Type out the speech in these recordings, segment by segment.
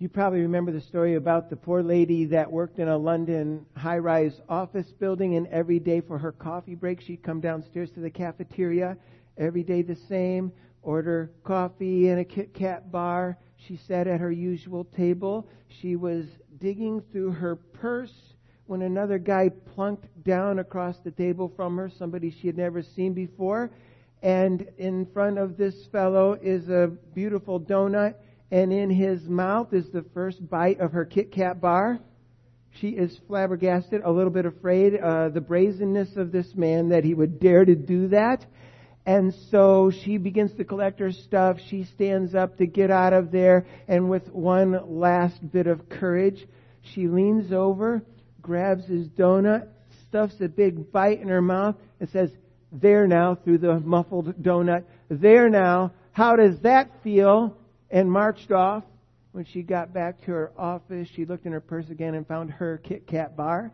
You probably remember the story about the poor lady that worked in a London high-rise office building, and every day for her coffee break, she'd come downstairs to the cafeteria, every day the same, order coffee and a Kit Kat bar. She sat at her usual table. She was digging through her purse when another guy plunked down across the table from her, somebody she had never seen before. And in front of this fellow is a beautiful donut, and in his mouth is the first bite of her Kit Kat bar. She is flabbergasted, a little bit afraid, the brazenness of this man that he would dare to do that. And so she begins to collect her stuff. She stands up to get out of there, and with one last bit of courage, she leans over, grabs his donut, stuffs a big bite in her mouth, and says, "There now," through the muffled donut. "There now. How does that feel?" And marched off. When she got back to her office, she looked in her purse again and found her Kit Kat bar.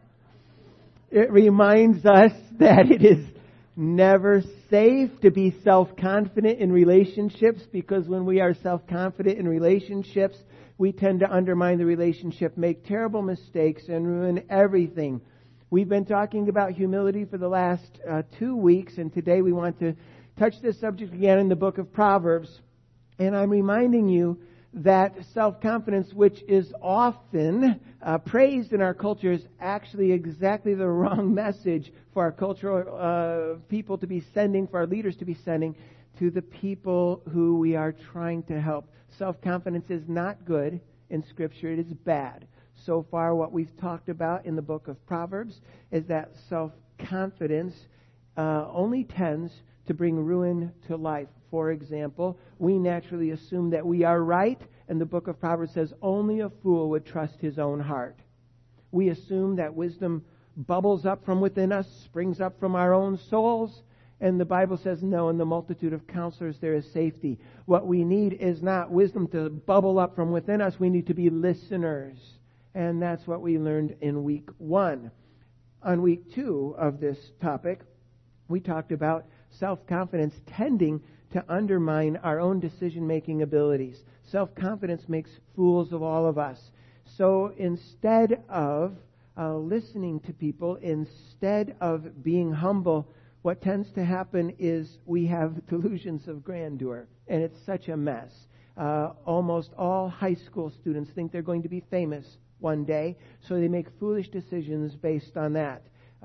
It reminds us that it is never safe to be self-confident in relationships, because when we are self-confident in relationships, we tend to undermine the relationship, make terrible mistakes, and ruin everything. We've been talking about humility for the last 2 weeks, and today we want to touch this subject again in the book of Proverbs. And I'm reminding you that self-confidence, which is often praised in our culture, is actually exactly the wrong message for our cultural people to be sending, for our leaders to be sending to the people who we are trying to help. Self-confidence is not good in Scripture. It is bad. So far, what we've talked about in the book of Proverbs is that self-confidence only tends to bring ruin to life. For example, we naturally assume that we are right, and the book of Proverbs says only a fool would trust his own heart. We assume that wisdom bubbles up from within us, springs up from our own souls, and the Bible says no, in the multitude of counselors there is safety. What we need is not wisdom to bubble up from within us, we need to be listeners. And that's what we learned in week 1. On week 2 of this topic, we talked about self-confidence tending to undermine our own decision-making abilities. Self-confidence makes fools of all of us. So instead of listening to people, instead of being humble, what tends to happen is we have delusions of grandeur, and it's such a mess. Almost all high school students think they're going to be famous one day, so they make foolish decisions based on that.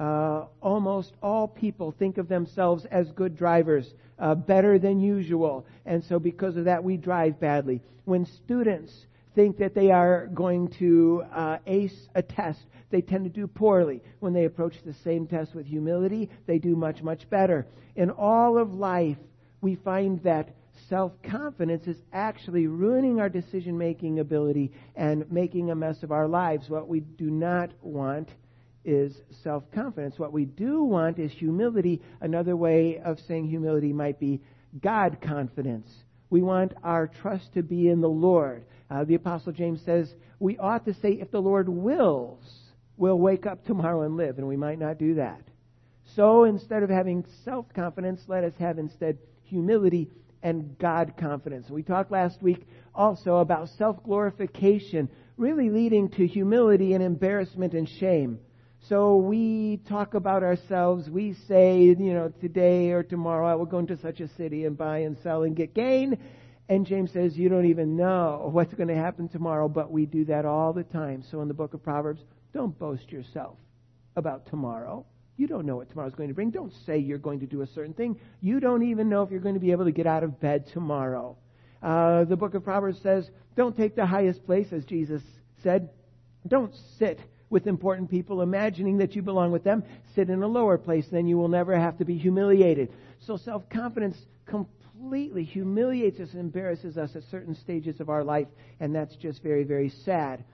Almost all people think of themselves as good drivers, better than usual, and so because of that we drive badly. When students think that they are going to ace a test, they tend to do poorly. When they approach the same test with humility, they do much, much better. In all of life, we find that self-confidence is actually ruining our decision-making ability and making a mess of our lives. What we do not want is self-confidence. What we do want is humility. Another way of saying humility might be God confidence. We want our trust to be in the Lord. The Apostle James says we ought to say, if the Lord wills, we'll wake up tomorrow and live, and we might not do that. So instead of having self-confidence, let us have instead humility and God confidence. We talked last week also about self-glorification really leading to humility and embarrassment and shame. So we talk about ourselves. We say, today or tomorrow I will go into such a city and buy and sell and get gain. And James says, you don't even know what's going to happen tomorrow, but we do that all the time. So in the book of Proverbs, don't boast yourself about tomorrow. You don't know what tomorrow's going to bring. Don't say you're going to do a certain thing. You don't even know if you're going to be able to get out of bed tomorrow. The book of Proverbs says, don't take the highest place, as Jesus said. Don't sit with important people, imagining that you belong with them. Sit in a lower place, then you will never have to be humiliated. So self-confidence completely humiliates us and embarrasses us at certain stages of our life, and that's just very, very sad.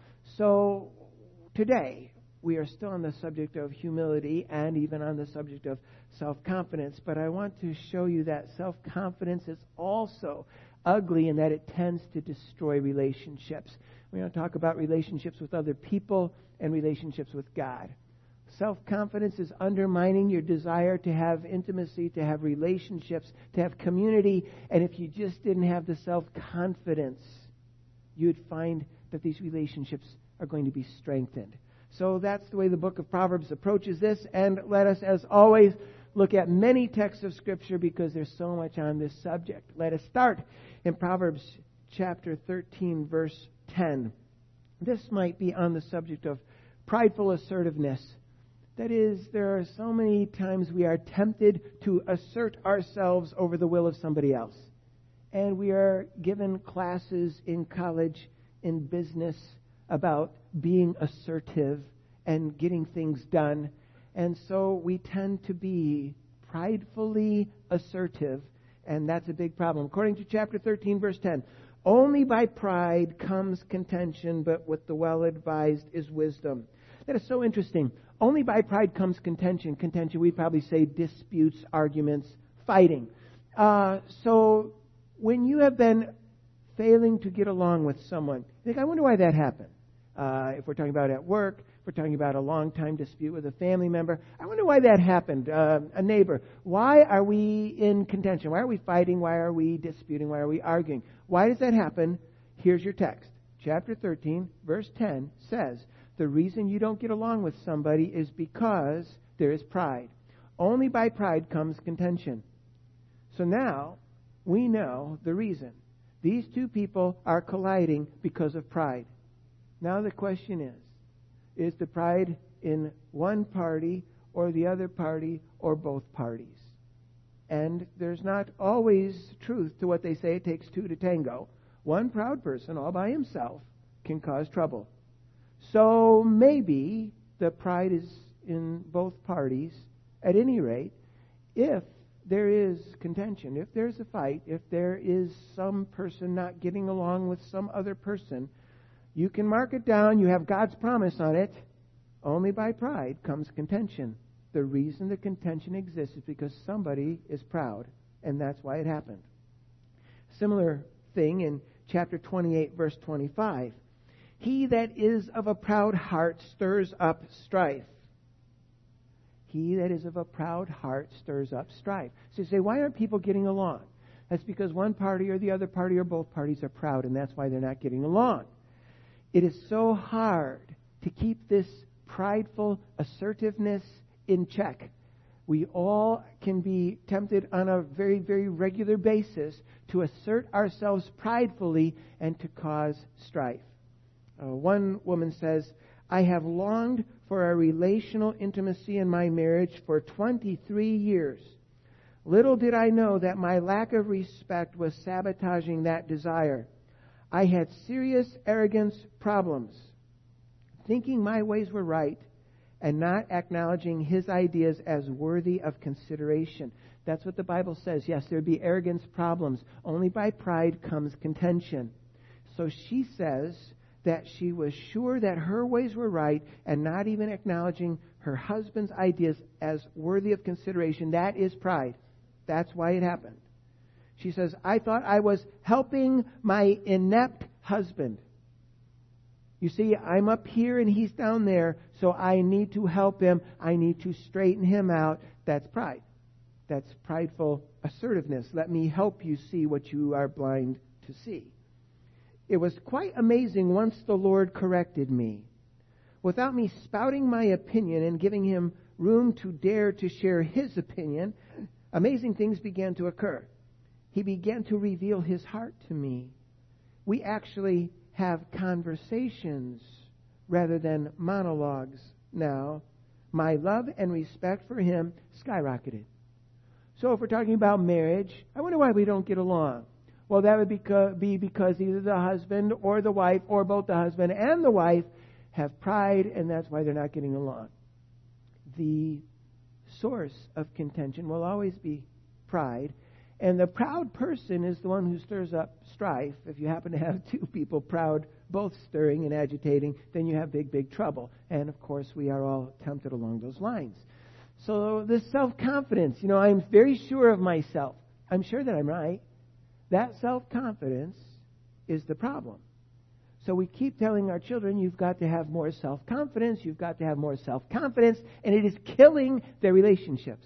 So today, we are still on the subject of humility and even on the subject of self-confidence, but I want to show you that self-confidence is also ugly in that it tends to destroy relationships. We're going to talk about relationships with other people and relationships with God. Self-confidence is undermining your desire to have intimacy, to have relationships, to have community. And if you just didn't have the self-confidence, you'd find that these relationships are going to be strengthened. So that's the way the book of Proverbs approaches this. And let us, as always, look at many texts of Scripture because there's so much on this subject. Let us start in Proverbs chapter 13, verse 10. This might be on the subject of prideful assertiveness. That is, there are so many times we are tempted to assert ourselves over the will of somebody else. And we are given classes in college, in business, about being assertive and getting things done. And so we tend to be pridefully assertive, and that's a big problem. According to chapter 13, verse 10, only by pride comes contention, but with the well-advised is wisdom. That is so interesting. Only by pride comes contention. Contention, we'd probably say disputes, arguments, fighting. So when you have been failing to get along with someone, you think, I wonder why that happened. If we're talking about at work, if we're talking about a long-time dispute with a family member, I wonder why that happened. A neighbor. Why are we in contention? Why are we fighting? Why are we disputing? Why are we arguing? Why does that happen? Here's your text. Chapter 13, verse 10 says, the reason you don't get along with somebody is because there is pride. Only by pride comes contention. So now we know the reason. These two people are colliding because of pride. Now the question is the pride in one party or the other party or both parties? And there's not always truth to what they say. It takes two to tango. One proud person all by himself can cause trouble. So maybe the pride is in both parties. At any rate, if there is contention, if there's a fight, if there is some person not getting along with some other person, you can mark it down. You have God's promise on it. Only by pride comes contention. The reason the contention exists is because somebody is proud, and that's why it happened. Similar thing in chapter 28, verse 25. He that is of a proud heart stirs up strife. He that is of a proud heart stirs up strife. So you say, why aren't people getting along? That's because one party or the other party or both parties are proud, and that's why they're not getting along. It is so hard to keep this prideful assertiveness in check. We all can be tempted on a very, very regular basis to assert ourselves pridefully and to cause strife. One woman says, I have longed for a relational intimacy in my marriage for 23 years. Little did I know that my lack of respect was sabotaging that desire. I had serious arrogance problems, thinking my ways were right and not acknowledging his ideas as worthy of consideration. That's what the Bible says. Yes, there'd be arrogance problems. Only by pride comes contention. So she says that she was sure that her ways were right and not even acknowledging her husband's ideas as worthy of consideration. That is pride. That's why it happened. She says, I thought I was helping my inept husband. You see, I'm up here and he's down there, so I need to help him. I need to straighten him out. That's pride. That's prideful assertiveness. Let me help you see what you are blind to see. It was quite amazing once the Lord corrected me. Without me spouting my opinion and giving him room to dare to share his opinion, amazing things began to occur. He began to reveal his heart to me. We actually have conversations rather than monologues now. My love and respect for him skyrocketed. So if we're talking about marriage, I wonder why we don't get along. Well, that would be because either the husband or the wife or both the husband and the wife have pride, and that's why they're not getting along. The source of contention will always be pride, and the proud person is the one who stirs up strife. If you happen to have two people proud, both stirring and agitating, then you have big, big trouble. And, of course, we are all tempted along those lines. So this self-confidence, I'm very sure of myself. I'm sure that I'm right. That self-confidence is the problem. So we keep telling our children, you've got to have more self-confidence, you've got to have more self-confidence, and it is killing their relationships.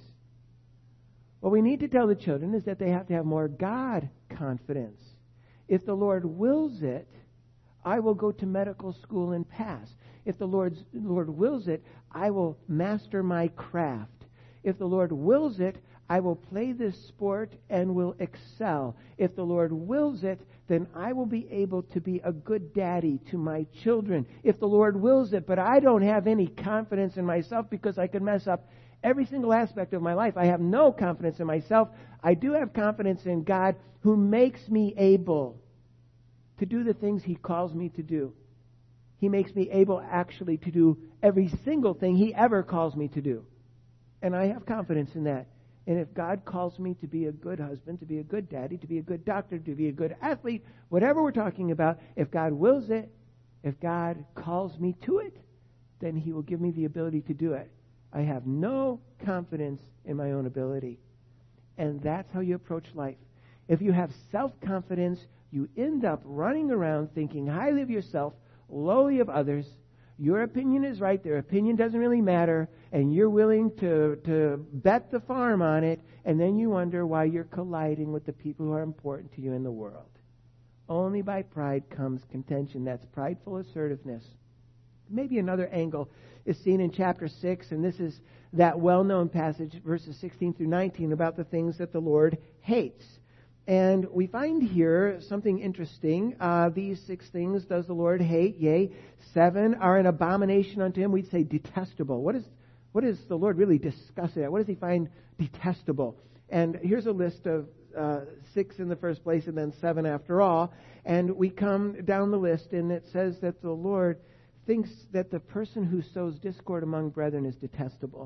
What we need to tell the children is that they have to have more God confidence. If the Lord wills it, I will go to medical school and pass. If the Lord wills it, I will master my craft. If the Lord wills it, I will play this sport and will excel. If the Lord wills it, then I will be able to be a good daddy to my children. If the Lord wills it, but I don't have any confidence in myself because I could mess up every single aspect of my life. I have no confidence in myself. I do have confidence in God, who makes me able to do the things He calls me to do. He makes me able actually to do every single thing He ever calls me to do. And I have confidence in that. And if God calls me to be a good husband, to be a good daddy, to be a good doctor, to be a good athlete, whatever we're talking about, if God wills it, if God calls me to it, then He will give me the ability to do it. I have no confidence in my own ability. And that's how you approach life. If you have self-confidence, you end up running around thinking highly of yourself, lowly of others. Your opinion is right. Their opinion doesn't really matter. And you're willing to bet the farm on it. And then you wonder why you're colliding with the people who are important to you in the world. Only by pride comes contention. That's prideful assertiveness. Maybe another angle is seen in chapter 6. And this is that well-known passage, verses 16 through 19, about the things that the Lord hates. And we find here something interesting. These 6 things does the Lord hate. Yea, 7 are an abomination unto Him. We'd say detestable. What is the Lord really disgusted at? What does He find detestable? And here's a list of 6 in the first place and then 7 after all. And we come down the list, and it says that the Lord thinks that the person who sows discord among brethren is detestable.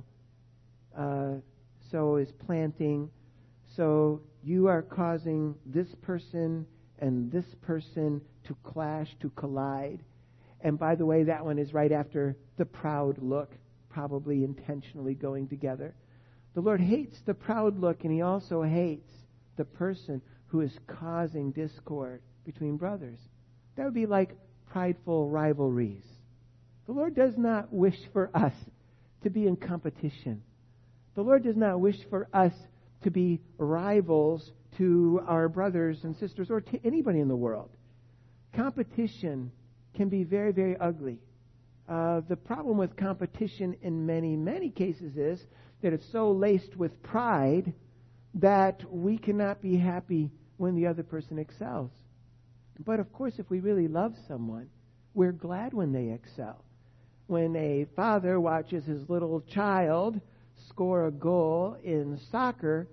So is planting. So you are causing this person and this person to clash, to collide. And by the way, that one is right after the proud look, probably intentionally going together. The Lord hates the proud look, and He also hates the person who is causing discord between brothers. That would be like prideful rivalries. The Lord does not wish for us to be in competition. The Lord does not wish for us to be rivals to our brothers and sisters or to anybody in the world. Competition can be very, very ugly. The problem with competition in many, many cases is that it's so laced with pride that we cannot be happy when the other person excels. But of course, if we really love someone, we're glad when they excel. When a father watches his little child score a goal in soccer,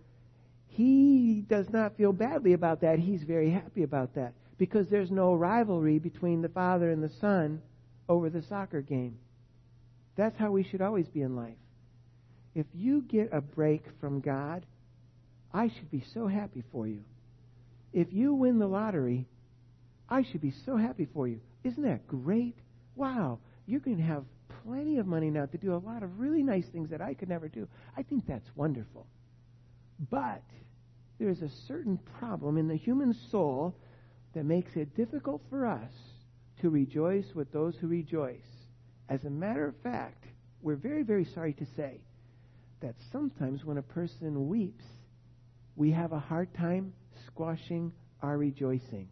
he does not feel badly about that. He's very happy about that because there's no rivalry between the father and the son over the soccer game. That's how we should always be in life. If you get a break from God, I should be so happy for you. If you win the lottery, I should be so happy for you. Isn't that great? Wow, you're going to have plenty of money now to do a lot of really nice things that I could never do. I think that's wonderful. But there is a certain problem in the human soul that makes it difficult for us to rejoice with those who rejoice. As a matter of fact, we're very, very sorry to say that sometimes when a person weeps, we have a hard time squashing our rejoicing.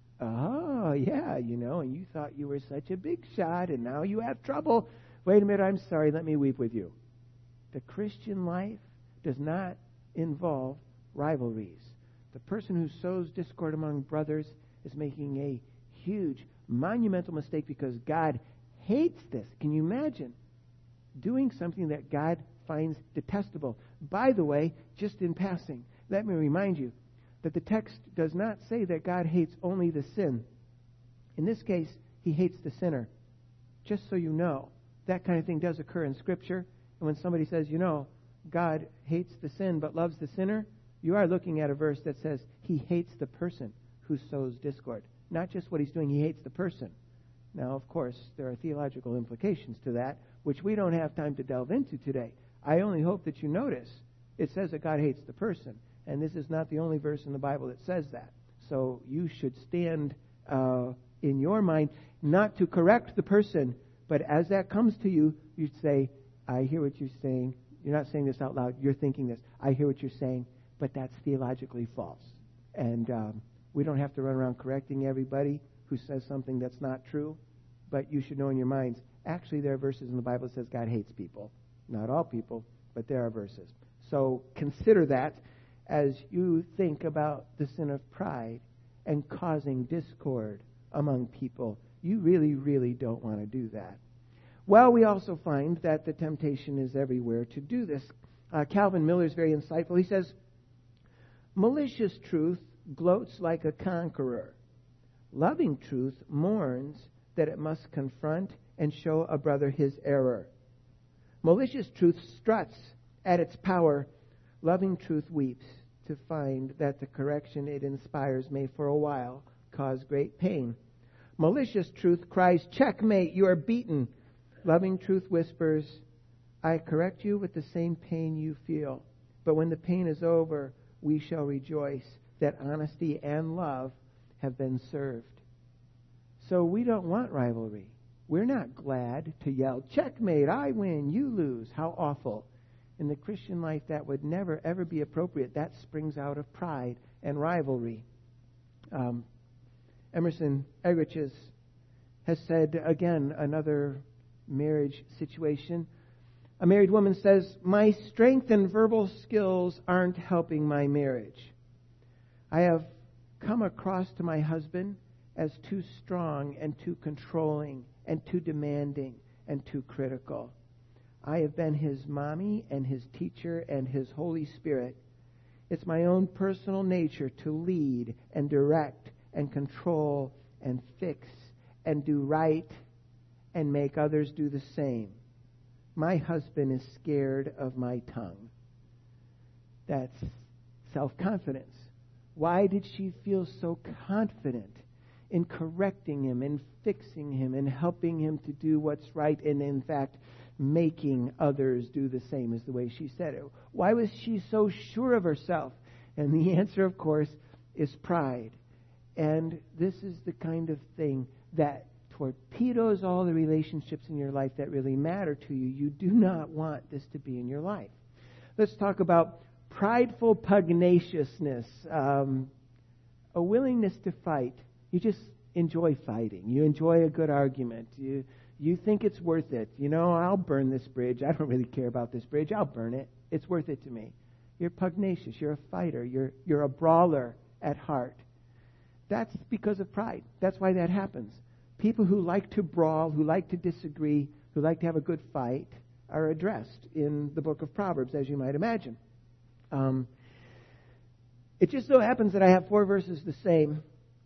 Oh, yeah, and you thought you were such a big shot, and now you have trouble. Wait a minute, I'm sorry, let me weep with you. The Christian life does not involve rivalries. The person who sows discord among brothers is making a huge, monumental mistake because God hates this. Can you imagine doing something that God finds detestable? By the way, just in passing, let me remind you that the text does not say that God hates only the sin. In this case, He hates the sinner. Just so you know, that kind of thing does occur in Scripture. And when somebody says, God hates the sin but loves the sinner, you are looking at a verse that says He hates the person who sows discord. Not just what He's doing, He hates the person. Now, of course, there are theological implications to that, which we don't have time to delve into today. I only hope that you notice it says that God hates the person. And this is not the only verse in the Bible that says that. So you should stand in your mind not to correct the person, but as that comes to you, you'd say, I hear what you're saying. You're not saying this out loud. You're thinking this. I hear what you're saying, but that's theologically false. And we don't have to run around correcting everybody who says something that's not true, but you should know in your minds, actually there are verses in the Bible that says God hates people. Not all people, but there are verses. So consider that as you think about the sin of pride and causing discord among people. You really, really don't want to do that. Well, we also find that the temptation is everywhere to do this. Calvin Miller is very insightful. He says, malicious truth gloats like a conqueror. Loving truth mourns that it must confront and show a brother his error. Malicious truth struts at its power. Loving truth weeps to find that the correction it inspires may for a while cause great pain. Malicious truth cries, checkmate, you are beaten. Loving truth whispers, I correct you with the same pain you feel. But when the pain is over, we shall rejoice that honesty and love have been served. So we don't want rivalry. We're not glad to yell, checkmate, I win, you lose. How awful. In the Christian life, that would never, ever be appropriate. That springs out of pride and rivalry. Emerson Eggerichs has said, again, another marriage situation. A married woman says, my strength and verbal skills aren't helping my marriage. I have come across to my husband as too strong and too controlling and too demanding and too critical. I have been his mommy and his teacher and his Holy Spirit. It's my own personal nature to lead and direct and control and fix and do right and make others do the same. My husband is scared of my tongue. That's self-confidence. Why did she feel so confident in correcting him and fixing him and helping him to do what's right and, in fact, making others do the same, is the way she said it? Why was she so sure of herself? And the answer, of course, is pride. And this is the kind of thing that torpedoes all the relationships in your life that really matter to you. You do not want this to be in your life. Let's talk about prideful pugnaciousness, a willingness to fight. You just enjoy fighting. You enjoy a good argument. You think it's worth it. You know, I'll burn this bridge. I don't really care about this bridge. I'll burn it. It's worth it to me. You're pugnacious. You're a fighter. You're a brawler at heart. That's because of pride. That's why that happens. People who like to brawl, who like to disagree, who like to have a good fight, are addressed in the book of Proverbs, as you might imagine. It just so happens that I have 4 verses the same,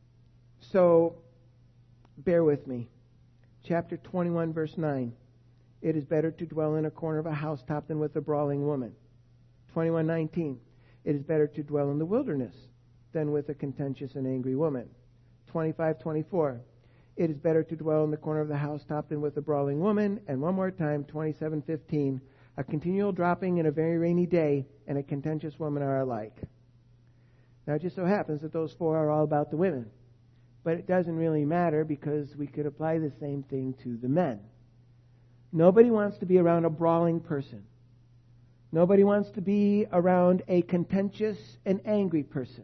so bear with me. Chapter 21, verse 9. It is better to dwell in a corner of a housetop than with a brawling woman. 21:19. It is better to dwell in the wilderness than with a contentious and angry woman. 25:24. It is better to dwell in the corner of the housetop than with a brawling woman. And one more time, 27:15. A continual dropping in a very rainy day and a contentious woman are alike. Now, it just so happens that those 4 are all about the women. But it doesn't really matter because we could apply the same thing to the men. Nobody wants to be around a brawling person. Nobody wants to be around a contentious and angry person.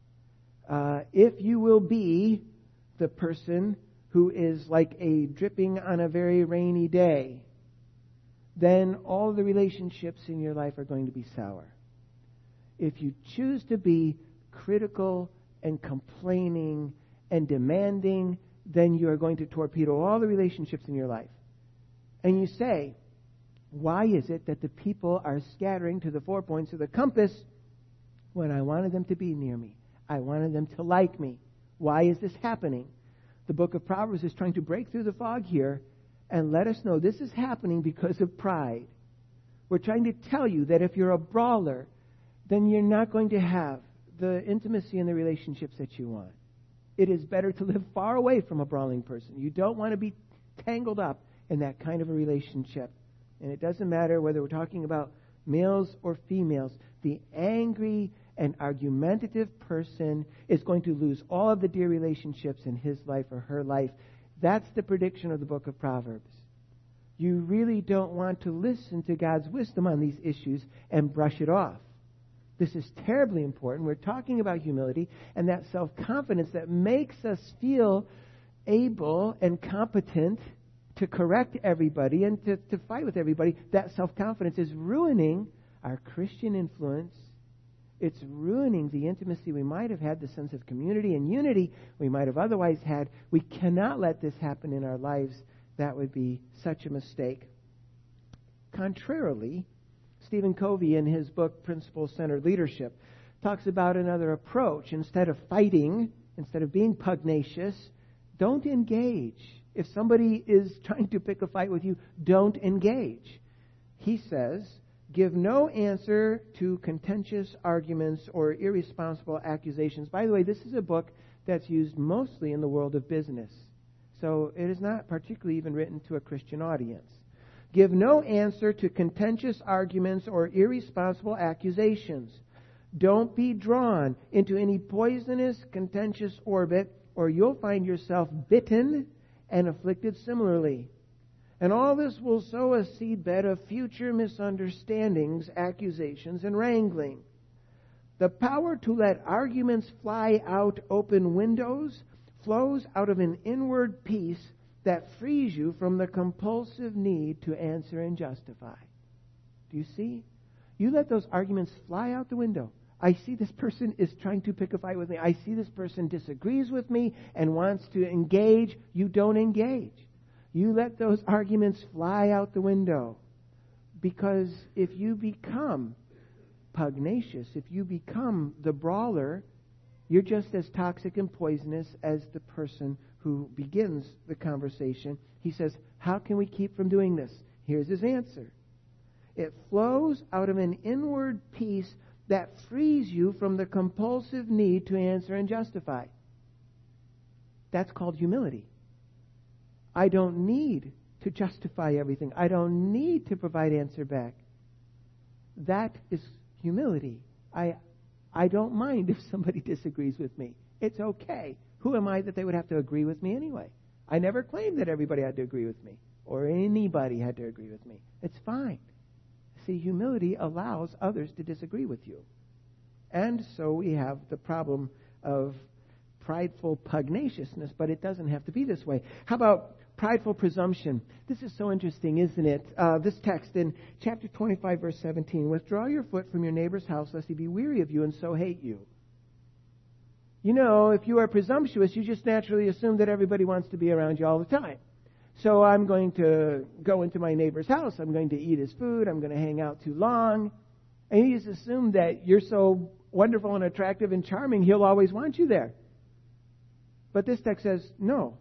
If you will be the person who is like a dripping on a very rainy day, then all the relationships in your life are going to be sour. If you choose to be critical and complaining and demanding, then you are going to torpedo all the relationships in your life. And you say, why is it that the people are scattering to the 4 points of the compass when I wanted them to be near me? I wanted them to like me. Why is this happening? The book of Proverbs is trying to break through the fog here and let us know this is happening because of pride. We're trying to tell you that if you're a brawler, then you're not going to have the intimacy in the relationships that you want. It is better to live far away from a brawling person. You don't want to be tangled up in that kind of a relationship. And it doesn't matter whether we're talking about males or females. The angry and argumentative person is going to lose all of the dear relationships in his life or her life. That's the prediction of the book of Proverbs. You really don't want to listen to God's wisdom on these issues and brush it off. This is terribly important. We're talking about humility and that self-confidence that makes us feel able and competent to correct everybody and to fight with everybody, that self-confidence is ruining our Christian influence. It's ruining the intimacy we might have had, the sense of community and unity we might have otherwise had. We cannot let this happen in our lives. That would be such a mistake. Contrarily, Stephen Covey, in his book Principle-Centered Leadership, talks about another approach. Instead of fighting, instead of being pugnacious, don't engage. If somebody is trying to pick a fight with you, don't engage. He says, give no answer to contentious arguments or irresponsible accusations. By the way, this is a book that's used mostly in the world of business. So it is not particularly even written to a Christian audience. Give no answer to contentious arguments or irresponsible accusations. Don't be drawn into any poisonous, contentious orbit, or you'll find yourself bitten and afflicted similarly. And all this will sow a seedbed of future misunderstandings, accusations, and wrangling. The power to let arguments fly out open windows flows out of an inward peace that frees you from the compulsive need to answer and justify. Do you see? You let those arguments fly out the window. I see this person is trying to pick a fight with me. I see this person disagrees with me and wants to engage. You don't engage. You let those arguments fly out the window. Because if you become pugnacious, if you become the brawler, you're just as toxic and poisonous as the person who begins the conversation. He says, how can we keep from doing this? Here's his answer. It flows out of an inward peace that frees you from the compulsive need to answer and justify. That's called humility. I don't need to justify everything. I don't need to provide answer back. That is humility. I don't mind if somebody disagrees with me. It's okay. Who am I that they would have to agree with me anyway? I never claimed that everybody had to agree with me or anybody had to agree with me. It's fine. See, humility allows others to disagree with you. And so we have the problem of prideful pugnaciousness, but it doesn't have to be this way. How about prideful presumption? This is so interesting, isn't it? This text in chapter 25, verse 17, withdraw your foot from your neighbor's house, lest he be weary of you and so hate you. You know, if you are presumptuous, you just naturally assume that everybody wants to be around you all the time. So I'm going to go into my neighbor's house. I'm going to eat his food. I'm going to hang out too long. And you just assume that you're so wonderful and attractive and charming, he'll always want you there. But this text says, no.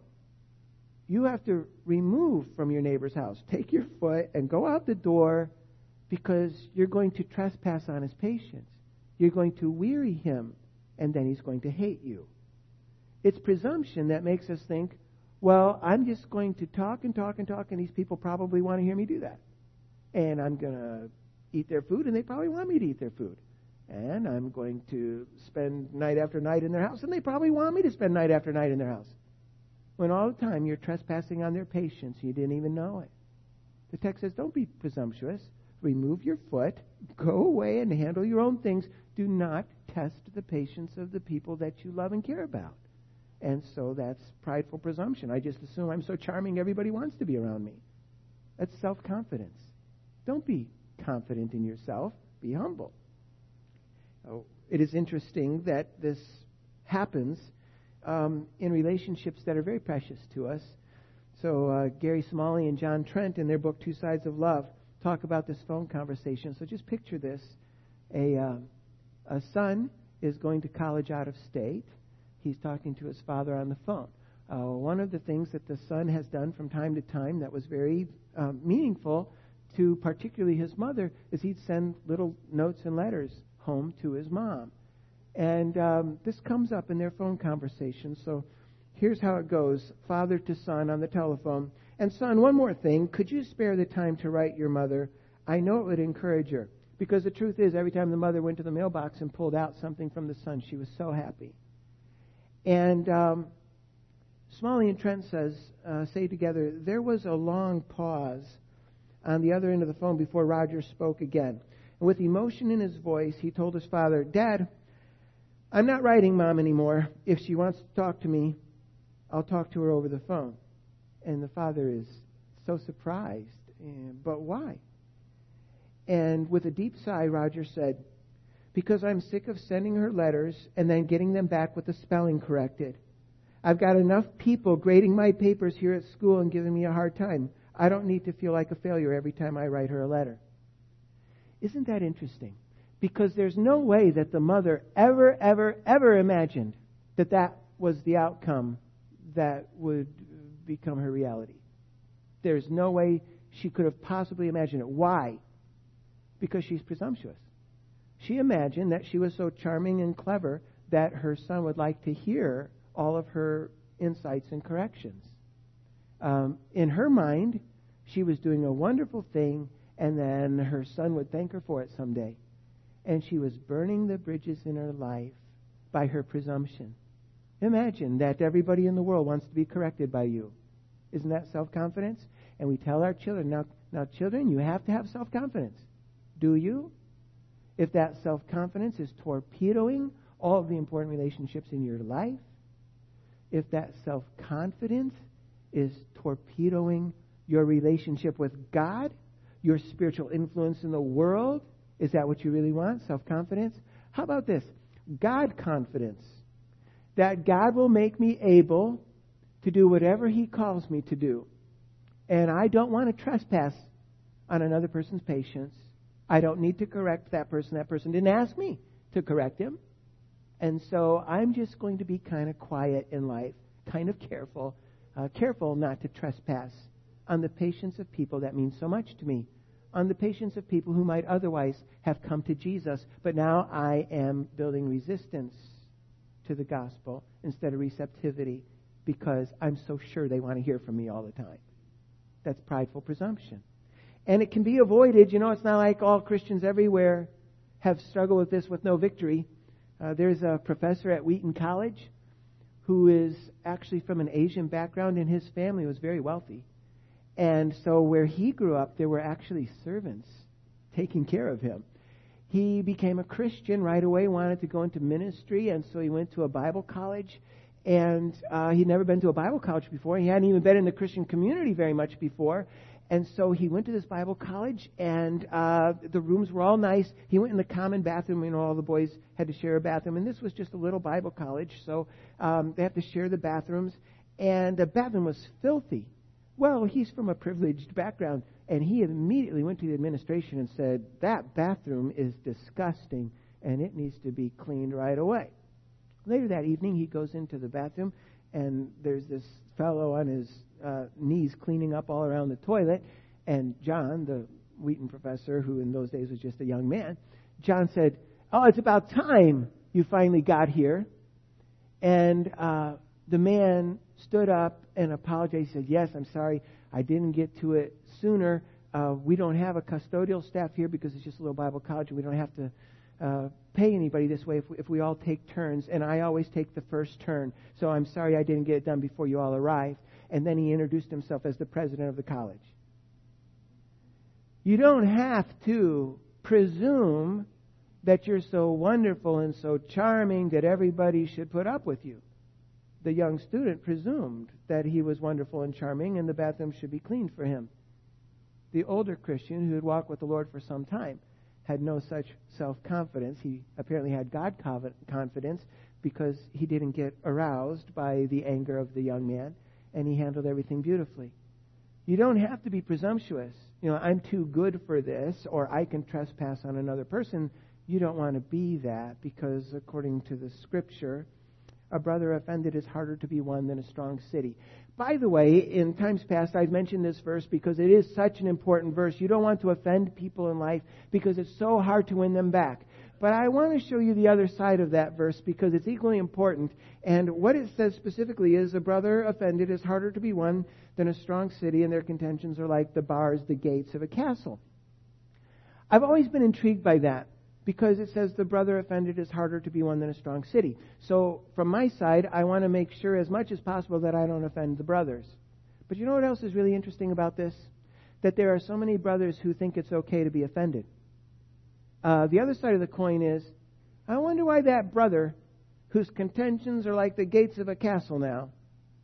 You have to remove from your neighbor's house. Take your foot and go out the door because you're going to trespass on his patience. You're going to weary him, and then he's going to hate you. It's presumption that makes us think, well, I'm just going to talk and talk and talk, and these people probably want to hear me do that. And I'm going to eat their food, and they probably want me to eat their food. And I'm going to spend night after night in their house, and they probably want me to spend night after night in their house. When all the time you're trespassing on their patience, you didn't even know it. The text says, don't be presumptuous. Remove your foot. Go away and handle your own things. Do not test the patience of the people that you love and care about. And so that's prideful presumption. I just assume I'm so charming everybody wants to be around me. That's self-confidence. Don't be confident in yourself. Be humble. Oh, it is interesting that this happens in relationships that are very precious to us. So Gary Smalley and John Trent, in their book Two Sides of Love, talk about this phone conversation. So just picture this. A son is going to college out of state. He's talking to his father on the phone. One of the things that the son has done from time to time that was very meaningful to particularly his mother is he'd send little notes and letters home to his mom. And this comes up in their phone conversation. So here's how it goes. Father to son on the telephone. And son, one more thing. Could you spare the time to write your mother? I know it would encourage her. Because the truth is, every time the mother went to the mailbox and pulled out something from the son, she was so happy. And Smalley and Trent say together, there was a long pause on the other end of the phone before Roger spoke again. And with emotion in his voice, he told his father, Dad, I'm not writing Mom anymore. If she wants to talk to me, I'll talk to her over the phone. And the father is so surprised. But why? And with a deep sigh, Roger said, because I'm sick of sending her letters and then getting them back with the spelling corrected. I've got enough people grading my papers here at school and giving me a hard time. I don't need to feel like a failure every time I write her a letter. Isn't that interesting? Because there's no way that the mother ever imagined that that was the outcome that would become her reality. There's no way she could have possibly imagined it. Why? Because she's presumptuous. She imagined that she was so charming and clever that her son would like to hear all of her insights and corrections. In her mind, she was doing a wonderful thing, and then her son would thank her for it someday. And she was burning the bridges in her life by her presumption. Imagine that everybody in the world wants to be corrected by you. Isn't that self-confidence? And we tell our children, now children, you have to have self-confidence. Do you? If that self-confidence is torpedoing all of the important relationships in your life, if that self-confidence is torpedoing your relationship with God, your spiritual influence in the world, is that what you really want, self-confidence? How about this? God confidence. That God will make me able to do whatever He calls me to do. And I don't want to trespass on another person's patience. I don't need to correct that person. That person didn't ask me to correct him. And so I'm just going to be kind of quiet in life, kind of careful not to trespass on the patience of people that mean so much to me, on the patience of people who might otherwise have come to Jesus, but now I am building resistance to the gospel instead of receptivity because I'm so sure they want to hear from me all the time. That's prideful presumption. And it can be avoided. You know, it's not like all Christians everywhere have struggled with this with no victory. There's a professor at Wheaton College who is actually from an Asian background, and his family was very wealthy. And so where he grew up, there were actually servants taking care of him. He became a Christian right away, wanted to go into ministry, and so he went to a Bible college. And he'd never been to a Bible college before. He hadn't even been in the Christian community very much before. And so he went to this Bible college, and the rooms were all nice. He went in the common bathroom. You know, all the boys had to share a bathroom. And this was just a little Bible college, so they have to share the bathrooms. And the bathroom was filthy. Well, he's from a privileged background, and he immediately went to the administration and said, that bathroom is disgusting, and it needs to be cleaned right away. Later that evening, he goes into the bathroom, and there's this fellow on his knees cleaning up all around the toilet. And John, the Wheaton professor, who in those days was just a young man, John said, "Oh, it's about time you finally got here." And the man stood up and apologized. He said, "Yes, I'm sorry. I didn't get to it sooner. We don't have a custodial staff here because it's just a little Bible college, and we don't have to pay anybody this way if we all take turns, and I always take the first turn. So I'm sorry I didn't get it done before you all arrived." And then he introduced himself as the president of the college. You don't have to presume that you're so wonderful and so charming that everybody should put up with you. The young student presumed that he was wonderful and charming and the bathroom should be cleaned for him. The older Christian who had walked with the Lord for some time had no such self-confidence. He apparently had God confidence because he didn't get aroused by the anger of the young man, and he handled everything beautifully. You don't have to be presumptuous. You know, I'm too good for this, or I can trespass on another person. You don't want to be that because according to the Scripture, a brother offended is harder to be won than a strong city. By the way, in times past, I've mentioned this verse because it is such an important verse. You don't want to offend people in life because it's so hard to win them back. But I want to show you the other side of that verse because it's equally important. And what it says specifically is a brother offended is harder to be won than a strong city, and their contentions are like the bars, the gates of a castle. I've always been intrigued by that because it says the brother offended is harder to be won than a strong city. So from my side, I want to make sure as much as possible that I don't offend the brothers. But you know what else is really interesting about this? That there are so many brothers who think it's okay to be offended. The other side of the coin is, I wonder why that brother, whose contentions are like the gates of a castle now,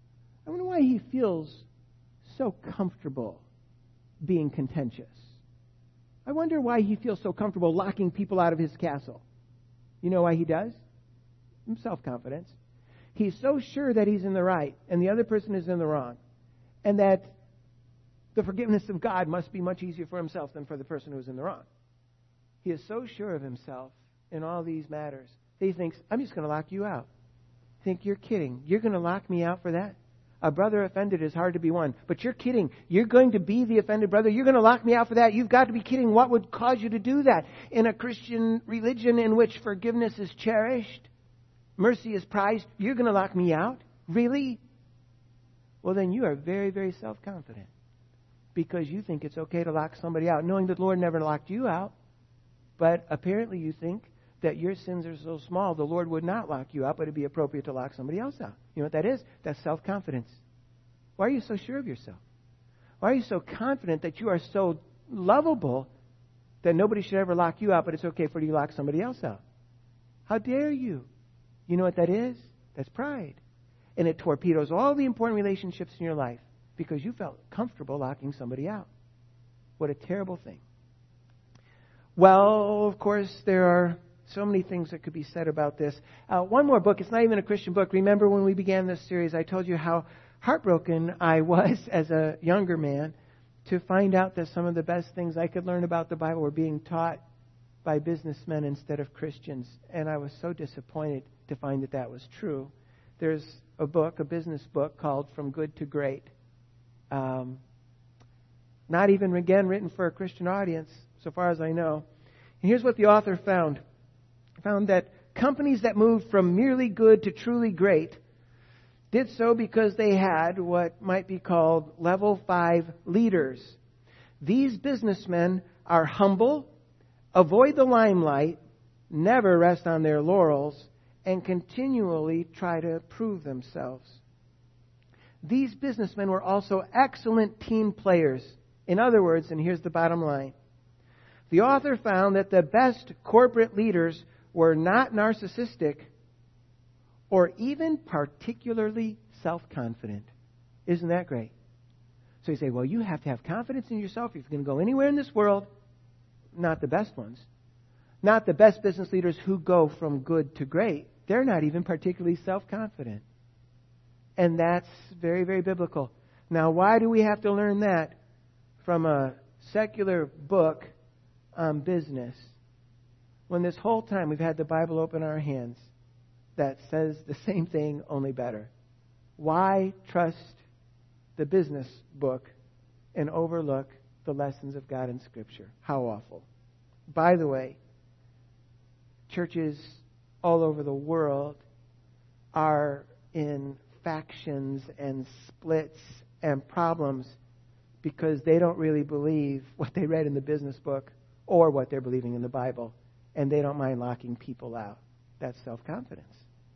I wonder why he feels so comfortable being contentious. I wonder why he feels so comfortable locking people out of his castle. You know why he does? Self-confidence. He's so sure that he's in the right and the other person is in the wrong, and that the forgiveness of God must be much easier for himself than for the person who's in the wrong. He is so sure of himself in all these matters that he thinks, I'm just going to lock you out. Think you're kidding. You're going to lock me out for that? A brother offended is hard to be won. But you're kidding. You're going to be the offended brother. You're going to lock me out for that. You've got to be kidding. What would cause you to do that? In a Christian religion in which forgiveness is cherished, mercy is prized, you're going to lock me out? Really? Well, then you are very, very self-confident, because you think it's okay to lock somebody out, knowing that the Lord never locked you out. But apparently you think that your sins are so small, the Lord would not lock you out, but it'd be appropriate to lock somebody else out. You know what that is? That's self-confidence. Why are you so sure of yourself? Why are you so confident that you are so lovable that nobody should ever lock you out, but it's okay for you to lock somebody else out? How dare you? You know what that is? That's pride. And it torpedoes all the important relationships in your life because you felt comfortable locking somebody out. What a terrible thing. Well, of course, there are so many things that could be said about this. One more book. It's not even a Christian book. Remember when we began this series, I told you how heartbroken I was as a younger man to find out that some of the best things I could learn about the Bible were being taught by businessmen instead of Christians. And I was so disappointed to find that that was true. There's a book, a business book, called From Good to Great. Not even, again, written for a Christian audience, so far as I know. And here's what the author found. Found that companies that moved from merely good to truly great did so because they had what might be called level 5 leaders. These businessmen are humble, avoid the limelight, never rest on their laurels, and continually try to prove themselves. These businessmen were also excellent team players. In other words, and here's the bottom line, the author found that the best corporate leaders were not narcissistic or even particularly self-confident. Isn't that great? So you say, well, you have to have confidence in yourself if you're going to go anywhere in this world. Not the best ones. Not the best business leaders who go from good to great. They're not even particularly self-confident. And that's very, very biblical. Now, why do we have to learn that from a secular book on business, when this whole time we've had the Bible open in our hands that says the same thing, only better? Why trust the business book and overlook the lessons of God in Scripture? How awful. By the way, churches all over the world are in factions and splits and problems because they don't really believe what they read in the business book or what they're believing in the Bible, and they don't mind locking people out. That's self-confidence.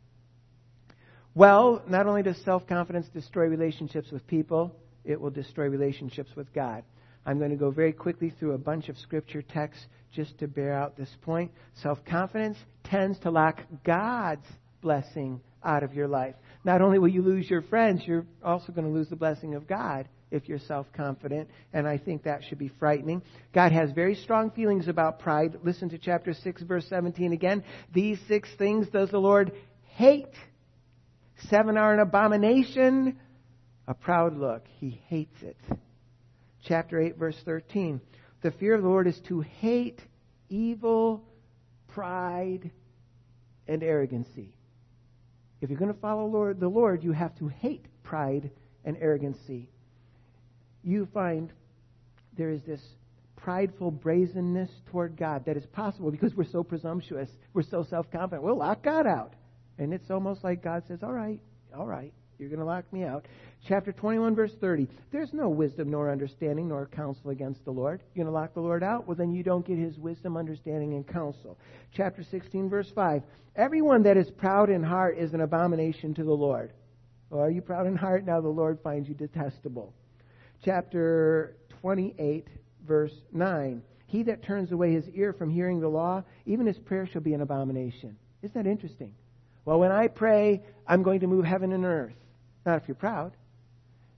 Well, not only does self-confidence destroy relationships with people, it will destroy relationships with God. I'm going to go very quickly through a bunch of Scripture texts just to bear out this point. Self-confidence tends to lock God's blessing out of your life. Not only will you lose your friends, you're also going to lose the blessing of God if you're self-confident, and I think that should be frightening. God has very strong feelings about pride. Listen to chapter 6, verse 17 again. These 6 things does the Lord hate. 7 are an abomination, a proud look. He hates it. Chapter 8, verse 13. The fear of the Lord is to hate evil, pride, and arrogancy. If you're going to follow the Lord, you have to hate pride and arrogancy. You find there is this prideful brazenness toward God that is possible because we're so presumptuous. We're so self-confident. We'll lock God out. And it's almost like God says, all right, you're going to lock me out. Chapter 21, verse 30. There's no wisdom nor understanding nor counsel against the Lord. You're going to lock the Lord out? Well, then you don't get His wisdom, understanding, and counsel. Chapter 16, verse 5. Everyone that is proud in heart is an abomination to the Lord. Well, are you proud in heart? Now the Lord finds you detestable. Chapter 28, verse 9. He that turns away his ear from hearing the law, even his prayer shall be an abomination. Isn't that interesting? Well, when I pray, I'm going to move heaven and earth. Not if you're proud.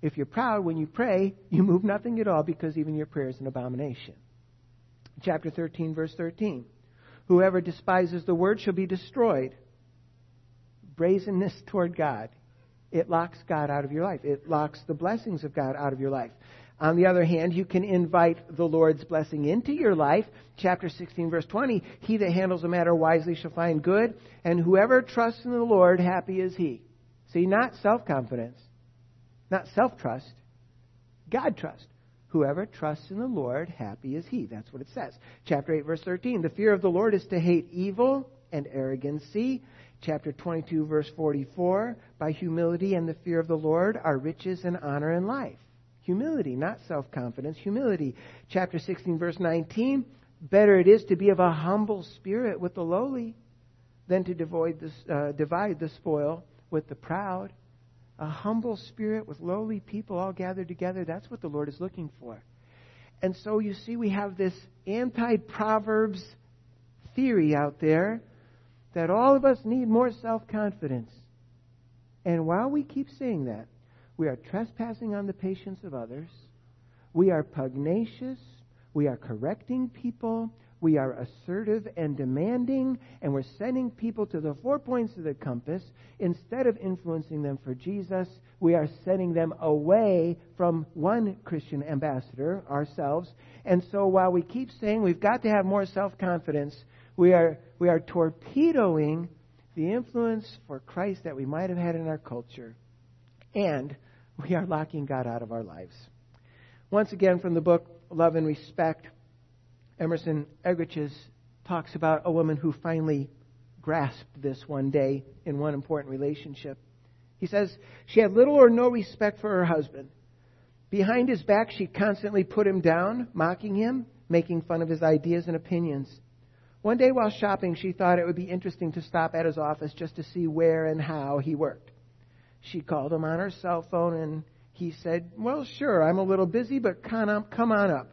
If you're proud, when you pray, you move nothing at all because even your prayer is an abomination. Chapter 13, verse 13. Whoever despises the word shall be destroyed. Brazenness toward God. It locks God out of your life. It locks the blessings of God out of your life. On the other hand, you can invite the Lord's blessing into your life. Chapter 16, verse 20. He that handles a matter wisely shall find good, and whoever trusts in the Lord, happy is he. See, not self-confidence, not self-trust, God trust. Whoever trusts in the Lord, happy is he. That's what it says. Chapter 8, verse 13. The fear of the Lord is to hate evil and arrogancy. Chapter 22, verse 44. By humility and the fear of the Lord are riches and honor and life. Humility, not self-confidence. Humility. Chapter 16, verse 19. Better it is to be of a humble spirit with the lowly than to divide the spoil with the proud. A humble spirit with lowly people all gathered together. That's what the Lord is looking for. And so you see we have this anti-Proverbs theory out there that all of us need more self-confidence. And while we keep saying that, we are trespassing on the patience of others. We are pugnacious. We are correcting people. We are assertive and demanding. And we're sending people to the 4 points of the compass. Instead of influencing them for Jesus, we are sending them away from one Christian ambassador, ourselves. And so while we keep saying we've got to have more self-confidence, we are torpedoing the influence for Christ that we might have had in our culture. And we are locking God out of our lives. Once again, from the book Love and Respect, Emerson Eggerichs talks about a woman who finally grasped this one day in one important relationship. He says, she had little or no respect for her husband. Behind his back, she constantly put him down, mocking him, making fun of his ideas and opinions. One day while shopping, she thought it would be interesting to stop at his office just to see where and how he worked. She called him on her cell phone, and he said, well, sure, I'm a little busy, but come on up.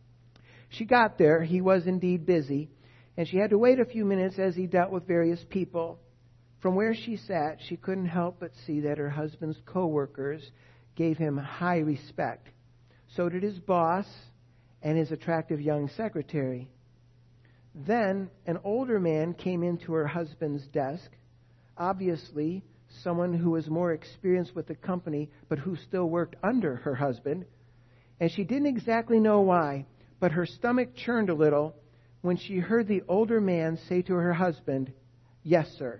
She got there. He was indeed busy, and she had to wait a few minutes as he dealt with various people. From where she sat, she couldn't help but see that her husband's co-workers gave him high respect. So did his boss and his attractive young secretary. Then an older man came into her husband's desk, obviously someone who was more experienced with the company, but who still worked under her husband. And she didn't exactly know why, but her stomach churned a little when she heard the older man say to her husband, yes, sir.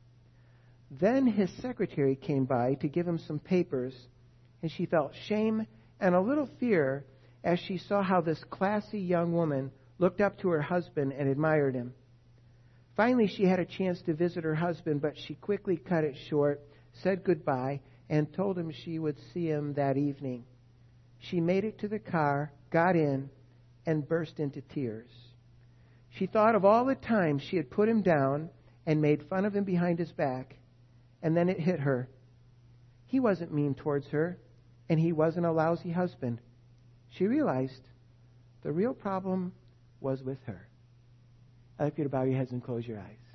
Then his secretary came by to give him some papers, and she felt shame and a little fear as she saw how this classy young woman looked up to her husband and admired him. Finally, she had a chance to visit her husband, but she quickly cut it short, said goodbye, and told him she would see him that evening. She made it to the car, got in, and burst into tears. She thought of all the times she had put him down and made fun of him behind his back, and then it hit her. He wasn't mean towards her, and he wasn't a lousy husband. She realized the real problem was with her. I'd like you to bow your heads and close your eyes.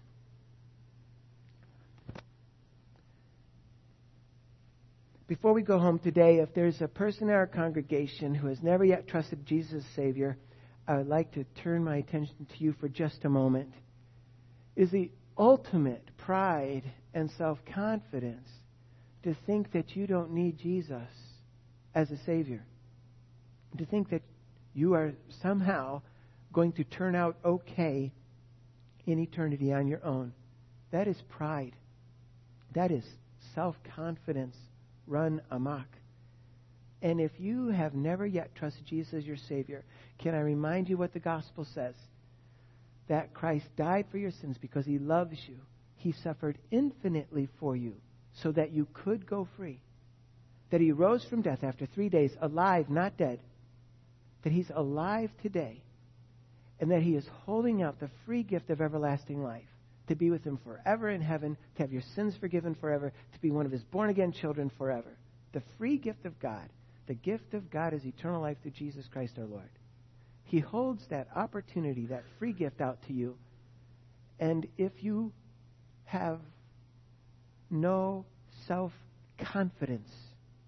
Before we go home today, if there's a person in our congregation who has never yet trusted Jesus as Savior, I would like to turn my attention to you for just a moment. Is the ultimate pride and self-confidence to think that you don't need Jesus as a Savior. To think that you are somehow going to turn out okay in eternity on your own. That is pride. That is self-confidence run amok. And if you have never yet trusted Jesus as your Savior, can I remind you what the gospel says? That Christ died for your sins because He loves you. He suffered infinitely for you so that you could go free. That He rose from death after 3 days, alive, not dead. That He's alive today. And that He is holding out the free gift of everlasting life. To be with Him forever in heaven. To have your sins forgiven forever. To be one of His born-again children forever. The free gift of God. The gift of God is eternal life through Jesus Christ our Lord. He holds that opportunity, that free gift out to you. And if you have no self-confidence,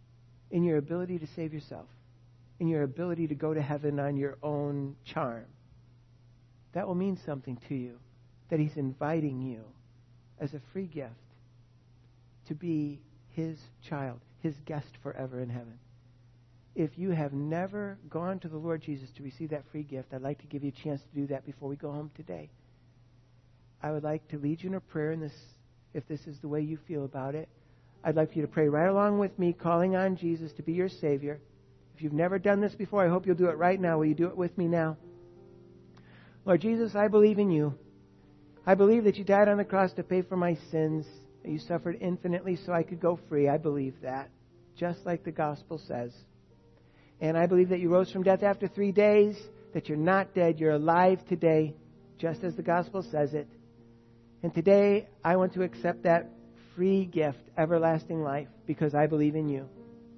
in your ability to save yourself, in your ability to go to heaven on your own charm. That will mean something to you, that He's inviting you as a free gift to be His child, His guest forever in heaven. If you have never gone to the Lord Jesus to receive that free gift, I'd like to give you a chance to do that before we go home today. I would like to lead you in a prayer in this, if this is the way you feel about it. I'd like for you to pray right along with me, calling on Jesus to be your Savior. If you've never done this before, I hope you'll do it right now. Will you do it with me now? Lord Jesus, I believe in you. I believe that you died on the cross to pay for my sins, that you suffered infinitely so I could go free. I believe that, just like the gospel says. And I believe that you rose from death after 3 days, that you're not dead, you're alive today, just as the gospel says it. And today, I want to accept that free gift, everlasting life, because I believe in you.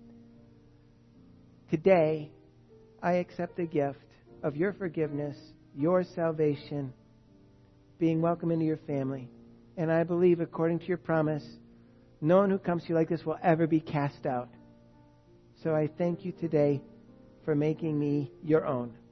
Today, I accept the gift of your forgiveness, your salvation, being welcome into your family. And I believe, according to your promise, no one who comes to you like this will ever be cast out. So I thank you today for making me your own.